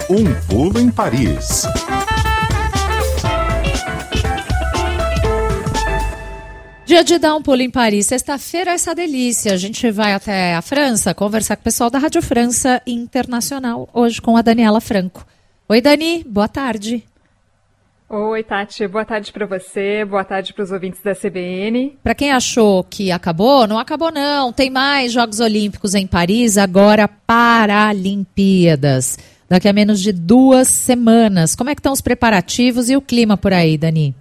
Um pulo em Paris. Dia de dar um pulo em Paris. Sexta-feira é essa delícia. A gente vai até a França conversar com o pessoal da Rádio França Internacional, hoje com a Daniela Franco. Oi, Dani, boa tarde. Oi, Tati, boa tarde para você, boa tarde para os ouvintes da CBN. Para quem achou que acabou, não acabou não. Tem mais Jogos Olímpicos em Paris, agora Paralimpíadas. Daqui a menos de 2 semanas. Como é que estão os preparativos e o clima por aí, Dani?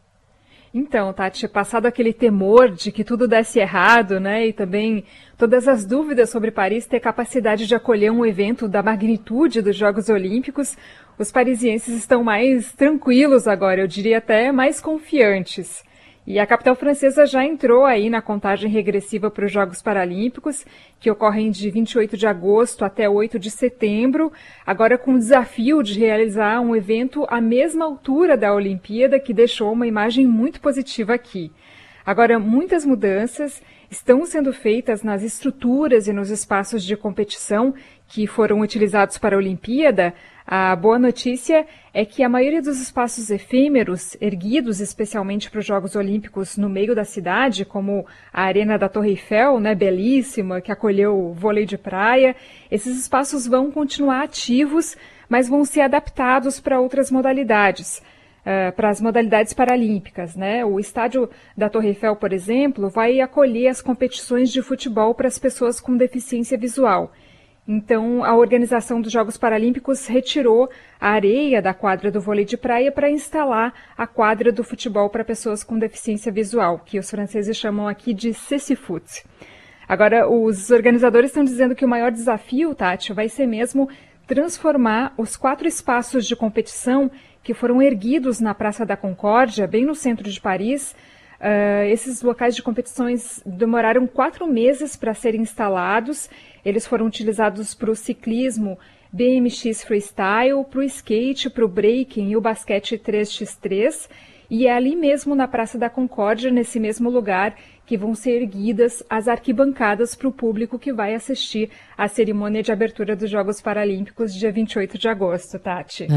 Então, Tati, passado aquele temor de que tudo desse errado, né, e também todas as dúvidas sobre Paris ter capacidade de acolher um evento da magnitude dos Jogos Olímpicos, os parisienses estão mais tranquilos agora, eu diria até mais confiantes. E a capital francesa já entrou aí na contagem regressiva para os Jogos Paralímpicos, que ocorrem de 28 de agosto até 8 de setembro, agora com o desafio de realizar um evento à mesma altura da Olimpíada, que deixou uma imagem muito positiva aqui. Agora, muitas mudanças estão sendo feitas nas estruturas e nos espaços de competição que foram utilizados para a Olimpíada. A boa notícia é que a maioria dos espaços efêmeros, erguidos especialmente para os Jogos Olímpicos no meio da cidade, como a Arena da Torre Eiffel, né, belíssima, que acolheu o vôlei de praia, esses espaços vão continuar ativos, mas vão ser adaptados para outras modalidades. Para as modalidades paralímpicas, né? O estádio da Torre Eiffel, por exemplo, vai acolher as competições de futebol para as pessoas com deficiência visual. Então, a organização dos Jogos Paralímpicos retirou a areia da quadra do vôlei de praia para instalar a quadra do futebol para pessoas com deficiência visual, que os franceses chamam aqui de cécifoot. Agora, os organizadores estão dizendo que o maior desafio, Tati, vai ser mesmo transformar os 4 espaços de competição que foram erguidos na Praça da Concórdia, bem no centro de Paris. Esses locais de competições demoraram 4 meses para serem instalados. Eles foram utilizados para o ciclismo BMX Freestyle, para o skate, para o breaking e o basquete 3x3. E é ali mesmo na Praça da Concórdia, nesse mesmo lugar, que vão ser erguidas as arquibancadas para o público que vai assistir à cerimônia de abertura dos Jogos Paralímpicos, dia 28 de agosto, Tati.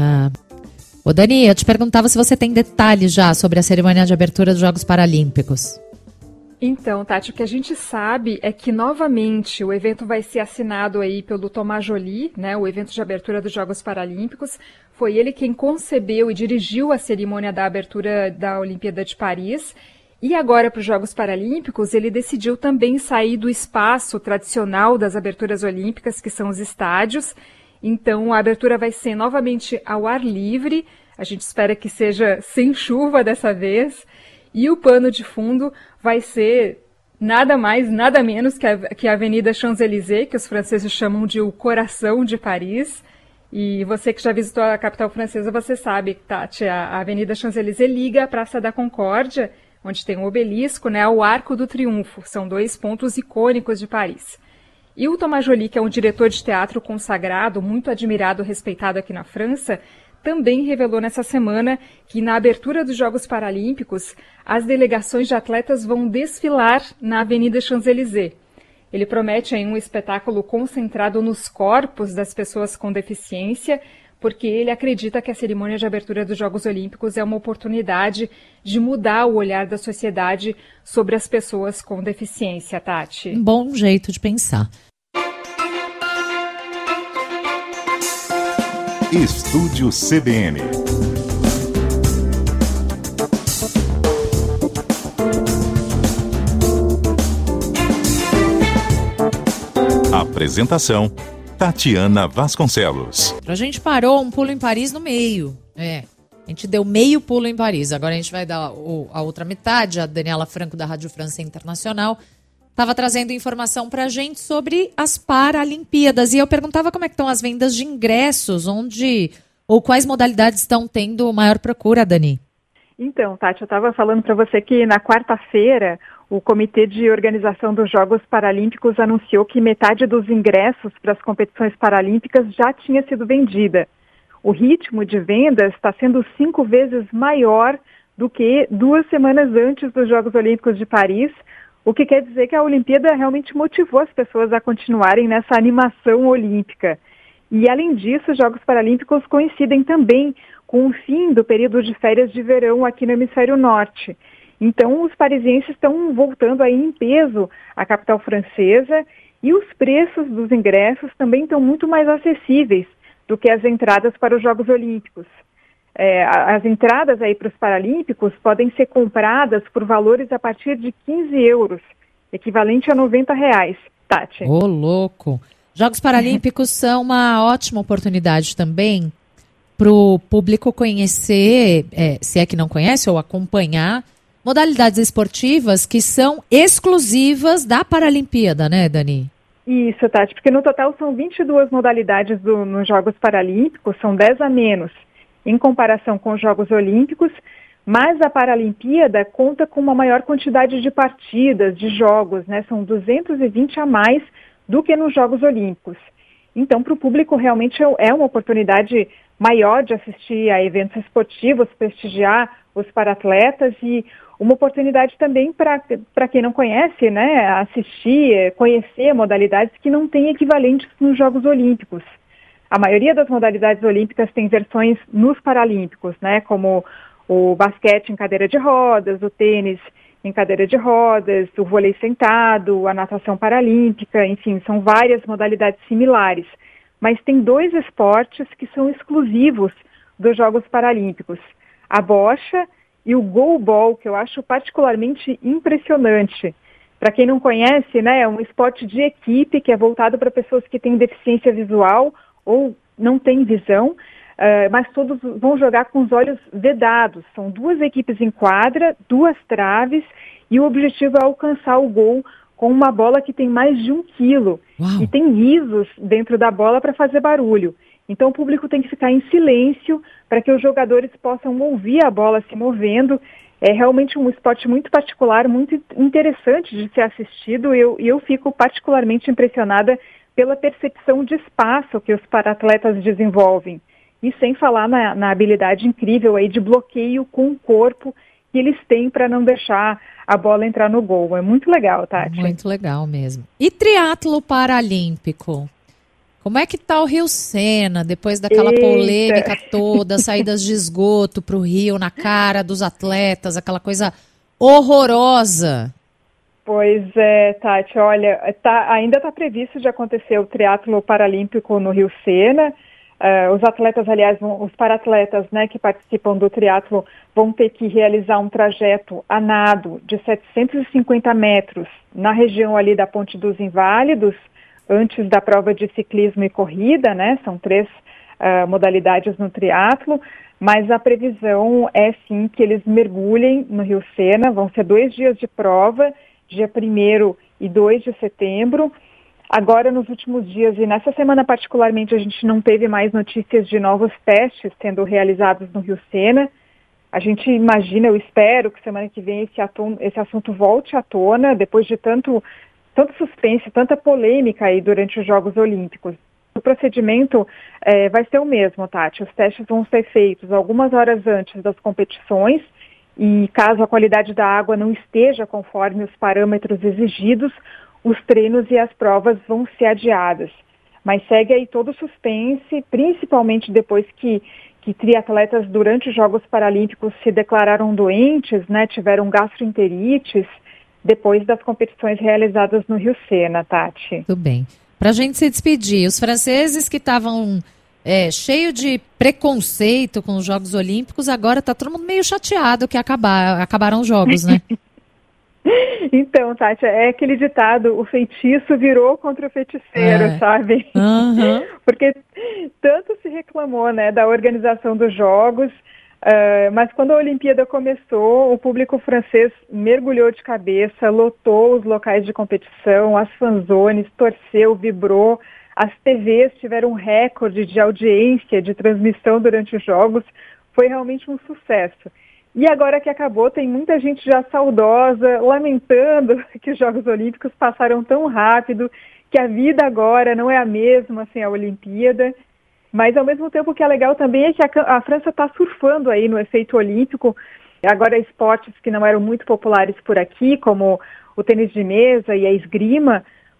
Ô Dani, eu te perguntava se você tem detalhes já sobre a cerimônia de abertura dos Jogos Paralímpicos. Então, Tati, o que a gente sabe é que, novamente, o evento vai ser assinado aí pelo Thomas Joly, né, o evento de abertura dos Jogos Paralímpicos. Foi ele quem concebeu e dirigiu a cerimônia da abertura da Olimpíada de Paris. E agora, para os Jogos Paralímpicos, ele decidiu também sair do espaço tradicional das aberturas olímpicas, que são os estádios. Então, a abertura vai ser novamente ao ar livre. A gente espera que seja sem chuva dessa vez. E o pano de fundo vai ser nada mais, nada menos que a Avenida Champs-Élysées, que os franceses chamam de o coração de Paris. E você que já visitou a capital francesa, você sabe, Tati, a Avenida Champs-Élysées liga a Praça da Concórdia, onde tem um obelisco, né, ao Arco do Triunfo. São 2 pontos icônicos de Paris. E o Thomas Joly, que é um diretor de teatro consagrado, muito admirado e respeitado aqui na França, também revelou nessa semana que na abertura dos Jogos Paralímpicos, as delegações de atletas vão desfilar na Avenida Champs-Élysées. Ele promete aí um espetáculo concentrado nos corpos das pessoas com deficiência, porque ele acredita que a cerimônia de abertura dos Jogos Olímpicos é uma oportunidade de mudar o olhar da sociedade sobre as pessoas com deficiência, Tati. Um bom jeito de pensar. Estúdio CBN. Apresentação: Tatiana Vasconcelos. A gente parou um pulo em Paris no meio. A gente deu meio pulo em Paris. Agora a gente vai dar a outra metade. A Daniela Franco, da Rádio França Internacional, estava trazendo informação para a gente sobre as Paralimpíadas. E eu perguntava como é que estão as vendas de ingressos, ou quais modalidades estão tendo maior procura, Dani? Então, Tati, eu estava falando para você que na quarta-feira o Comitê de Organização dos Jogos Paralímpicos anunciou que metade dos ingressos para as competições paralímpicas já tinha sido vendida. O ritmo de vendas está sendo 5 vezes maior do que 2 semanas antes dos Jogos Olímpicos de Paris, o que quer dizer que a Olimpíada realmente motivou as pessoas a continuarem nessa animação olímpica. E, além disso, os Jogos Paralímpicos coincidem também com o fim do período de férias de verão aqui no Hemisfério Norte. Então, os parisienses estão voltando aí em peso à capital francesa e os preços dos ingressos também estão muito mais acessíveis do que as entradas para os Jogos Olímpicos. As entradas aí para os Paralímpicos podem ser compradas por valores a partir de 15 euros, equivalente a R$90, Tati. Ô, louco! Jogos Paralímpicos são uma ótima oportunidade também para o público conhecer, se é que não conhece, ou acompanhar modalidades esportivas que são exclusivas da Paralimpíada, né, Dani? Isso, Tati, porque no total são 22 modalidades nos Jogos Paralímpicos, são 10 a menos em comparação com os Jogos Olímpicos, mas a Paralimpíada conta com uma maior quantidade de partidas, de jogos, né? São 220 a mais do que nos Jogos Olímpicos. Então, para o público, realmente é uma oportunidade maior de assistir a eventos esportivos, prestigiar os paratletas e uma oportunidade também para quem não conhece, né, assistir, conhecer modalidades que não têm equivalentes nos Jogos Olímpicos. A maioria das modalidades olímpicas tem versões nos Paralímpicos, né, como o basquete em cadeira de rodas, o tênis em cadeira de rodas, o vôlei sentado, a natação paralímpica, enfim, são várias modalidades similares. Mas tem 2 esportes que são exclusivos dos Jogos Paralímpicos, a bocha e o goalball, que eu acho particularmente impressionante. Para quem não conhece, né, é um esporte de equipe que é voltado para pessoas que têm deficiência visual ou não têm visão, mas todos vão jogar com os olhos vedados. São 2 equipes em quadra, 2 traves, e o objetivo é alcançar o gol com uma bola que tem mais de 1 quilo. Uau. E tem guizos dentro da bola para fazer barulho. Então o público tem que ficar em silêncio para que os jogadores possam ouvir a bola se movendo. É realmente um esporte muito particular, muito interessante de ser assistido, e eu fico particularmente impressionada pela percepção de espaço que os paratletas desenvolvem. E sem falar na habilidade incrível aí de bloqueio com o corpo que eles têm para não deixar a bola entrar no gol. É muito legal, Tati. Muito legal mesmo. E triatlo paralímpico? Como é que tá o Rio Sena, depois daquela polêmica toda, saídas de esgoto pro Rio na cara dos atletas, aquela coisa horrorosa? Pois é, Tati, olha, ainda está previsto de acontecer o triatlo paralímpico no Rio Sena. Os atletas, aliás, os paratletas, né, que participam do triatlo vão ter que realizar um trajeto a nado de 750 metros na região ali da Ponte dos Inválidos, antes da prova de ciclismo e corrida, né? São 3 modalidades no triatlo, mas a previsão é sim que eles mergulhem no Rio Sena. Vão ser 2 dias de prova, dia 1º e 2 de setembro. Agora, nos últimos dias e nessa semana particularmente, a gente não teve mais notícias de novos testes sendo realizados no Rio Sena. A gente imagina, eu espero que semana que vem esse assunto volte à tona, depois de tanto suspense, tanta polêmica aí durante os Jogos Olímpicos. O procedimento vai ser o mesmo, Tati. Os testes vão ser feitos algumas horas antes das competições e caso a qualidade da água não esteja conforme os parâmetros exigidos, os treinos e as provas vão ser adiadas. Mas segue aí todo o suspense, principalmente depois que triatletas durante os Jogos Paralímpicos se declararam doentes, né, tiveram gastroenterites, depois das competições realizadas no Rio Sena, Tati. Tudo bem. Para a gente se despedir, os franceses que estavam cheio de preconceito com os Jogos Olímpicos, agora está todo mundo meio chateado que acabaram os Jogos, né? Então, Tati, é aquele ditado, o feitiço virou contra o feiticeiro, sabe? Uhum. Porque tanto se reclamou, né, da organização dos Jogos, mas quando a Olimpíada começou, o público francês mergulhou de cabeça, lotou os locais de competição, as fanzones, torceu, vibrou, as TVs tiveram um recorde de audiência, de transmissão durante os Jogos, foi realmente um sucesso. E agora que acabou, tem muita gente já saudosa, lamentando que os Jogos Olímpicos passaram tão rápido, que a vida agora não é a mesma sem a Olimpíada. Mas, ao mesmo tempo, o que é legal também é que a França está surfando aí no efeito olímpico. Agora, esportes que não eram muito populares por aqui, como o tênis de mesa e a esgrima,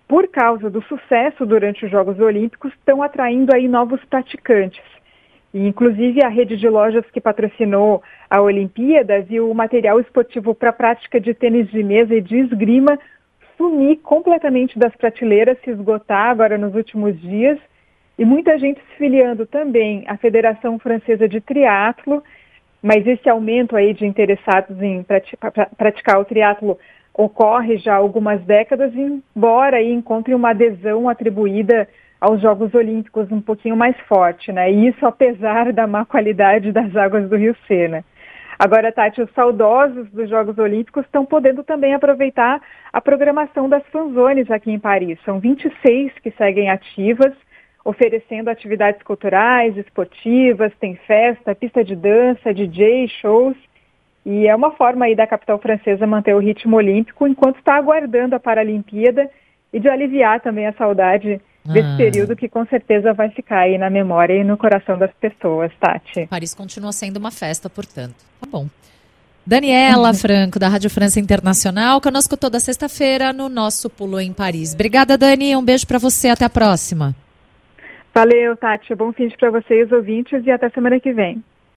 por causa do sucesso durante os Jogos Olímpicos, estão atraindo aí novos praticantes. E, inclusive, a rede de lojas que patrocinou a Olimpíada viu o material esportivo para a prática de tênis de mesa e de esgrima sumir completamente das prateleiras, se esgotar agora nos últimos dias, e muita gente se filiando também à Federação Francesa de Triatlo, mas esse aumento aí de interessados em praticar o triatlo ocorre já há algumas décadas, embora aí encontre uma adesão atribuída aos Jogos Olímpicos um pouquinho mais forte, né? E isso apesar da má qualidade das águas do Rio Sena. Agora, Tati, os saudosos dos Jogos Olímpicos estão podendo também aproveitar a programação das fanzones aqui em Paris. São 26 que seguem ativas, oferecendo atividades culturais, esportivas, tem festa, pista de dança, DJ, shows. E é uma forma aí da capital francesa manter o ritmo olímpico enquanto está aguardando a Paralimpíada e de aliviar também a saudade desse período que com certeza vai ficar aí na memória e no coração das pessoas, Tati. Paris continua sendo uma festa, portanto. Tá bom. Daniela Franco, da Rádio França Internacional, conosco toda sexta-feira no nosso Pulo em Paris. Obrigada, Dani. Um beijo para você. Até a próxima. Valeu, Tati. Bom fim de para vocês, ouvintes, e até semana que vem.